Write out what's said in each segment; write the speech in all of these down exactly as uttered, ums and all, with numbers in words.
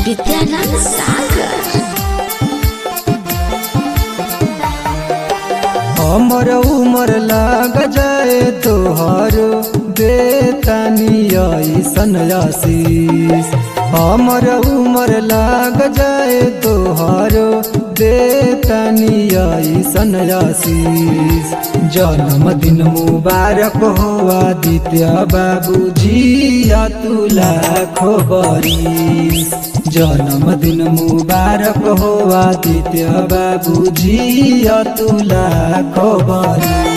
विद्यानंद सागर। हमर उमर लाग जाए तोहर देतानी ऐसन आशीष। हमर उमर लाग जाए तोहर देतानी ऐसन आशीष। जन्मदिन मुबारक हो आदित्य बाबूजी तू लाखो बरिस। जन्मदिन मुबारक हो आदित्य बाबूजी तू लाखो बरिस।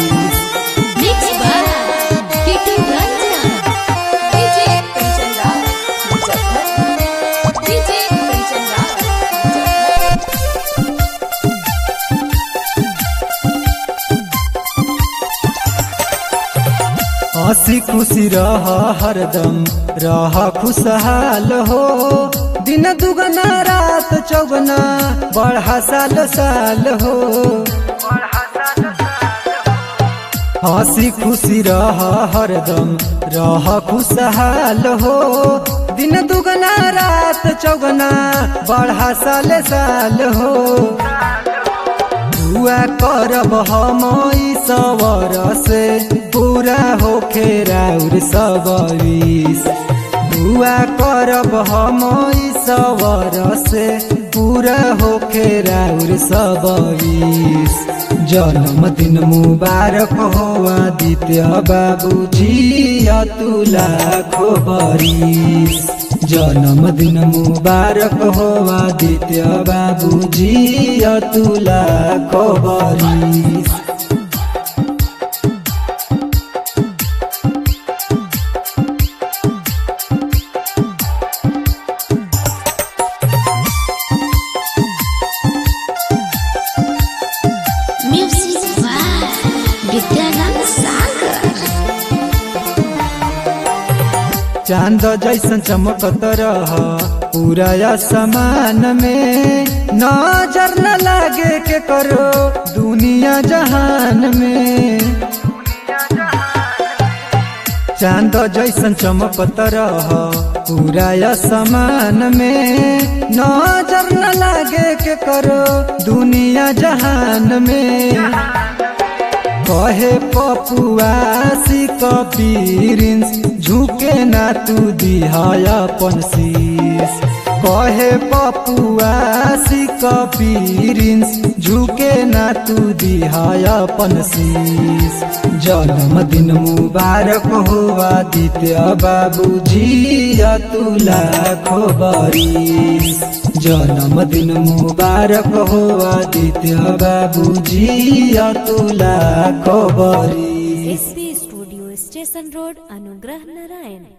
हंसी खुशी रह हरदम रह खुशहाल हो। दिन दुगना रात चौगना बढ़ा साल साल हो। हंसी खुशी रह हरदम रह खुशहाल हो। दिन दुगना रात चौगना बढ़ा साल साल हो। दुआ करब हम ईश्वर से पूरा होखे राउर सब विश। दुआ करब हम ईश्वर से पूरा होखे राउर सब विश। जन्मदिन मुबारक हो आदित्य बाबूजी तू लाखो बरिस। जन्मदिन मुबारक हो आदित्य बाबूजी तू लाखो बरिस। Music by Vidyanand Sagar. चांद जैसन चमकत रह पूरा आसमान में। नजर न लागे के करो दुनिया जहान में। चांद जैसन चमकत रह पूरा आसमान में। नजर न लागे के करो दुनिया जहान में। कहे पपुआ सी कबीरिंस झुके ना तू दिहा अपन शीश। कहे पपुआ सी कबीरिंस झुके ना तू दिहा अपन शीश। जन्मदिन मुबारक हो आदित्य बाबूजी तू लाखो बरिस। जन्मदिन मुबारक हो आदित्य बाबूजी तू लाखो बरिस। SP studio station road Anugrah Narayan.